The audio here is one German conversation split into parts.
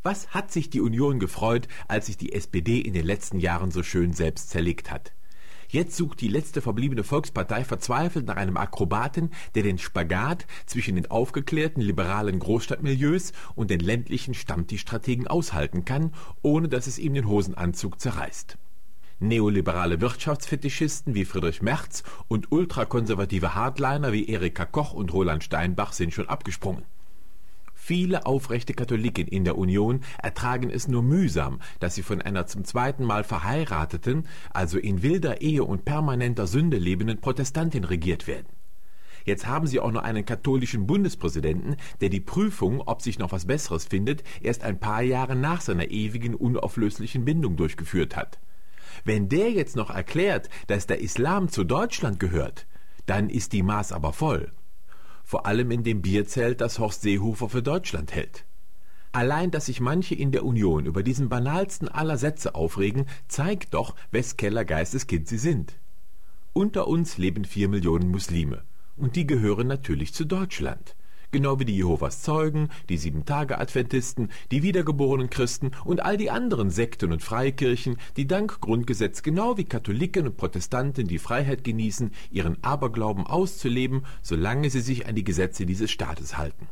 Was hat sich die Union gefreut, als sich die SPD in den letzten Jahren so schön selbst zerlegt hat? Jetzt sucht die letzte verbliebene Volkspartei verzweifelt nach einem Akrobaten, der den Spagat zwischen den aufgeklärten liberalen Großstadtmilieus und den ländlichen Stammtischstrategen aushalten kann, ohne dass es ihm den Hosenanzug zerreißt. Neoliberale Wirtschaftsfetischisten wie Friedrich Merz und ultrakonservative Hardliner wie Erika Koch und Roland Steinbach sind schon abgesprungen. Viele aufrechte Katholiken in der Union ertragen es nur mühsam, dass sie von einer zum zweiten Mal verheirateten, also in wilder Ehe und permanenter Sünde lebenden Protestantin regiert werden. Jetzt haben sie auch noch einen katholischen Bundespräsidenten, der die Prüfung, ob sich noch was Besseres findet, erst ein paar Jahre nach seiner ewigen, unauflöslichen Bindung durchgeführt hat. Wenn der jetzt noch erklärt, dass der Islam zu Deutschland gehört, dann ist die Maß aber voll. Vor allem in dem Bierzelt, das Horst Seehofer für Deutschland hält. Allein, dass sich manche in der Union über diesen banalsten aller Sätze aufregen, zeigt doch, wes Keller Geisteskind sie sind. Unter uns leben 4 Millionen Muslime, und die gehören natürlich zu Deutschland. Genau wie die Jehovas Zeugen, die 7-Tage-Adventisten, die wiedergeborenen Christen und all die anderen Sekten und Freikirchen, die dank Grundgesetz genau wie Katholiken und Protestanten die Freiheit genießen, ihren Aberglauben auszuleben, solange sie sich an die Gesetze dieses Staates halten.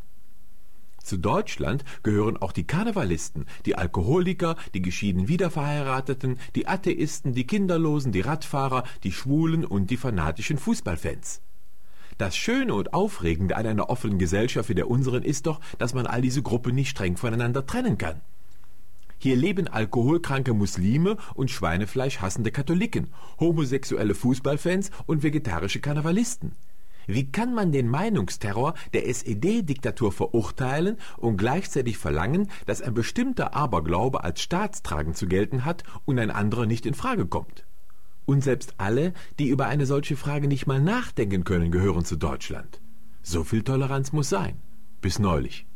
Zu Deutschland gehören auch die Karnevalisten, die Alkoholiker, die geschieden Wiederverheirateten, die Atheisten, die Kinderlosen, die Radfahrer, die Schwulen und die fanatischen Fußballfans. Das Schöne und Aufregende an einer offenen Gesellschaft wie der unseren ist doch, dass man all diese Gruppen nicht streng voneinander trennen kann. Hier leben alkoholkranke Muslime und Schweinefleisch hassende Katholiken, homosexuelle Fußballfans und vegetarische Karnevalisten. Wie kann man den Meinungsterror der SED-Diktatur verurteilen und gleichzeitig verlangen, dass ein bestimmter Aberglaube als staatstragend zu gelten hat und ein anderer nicht in Frage kommt? Und selbst alle, die über eine solche Frage nicht mal nachdenken können, gehören zu Deutschland. So viel Toleranz muss sein. Bis neulich.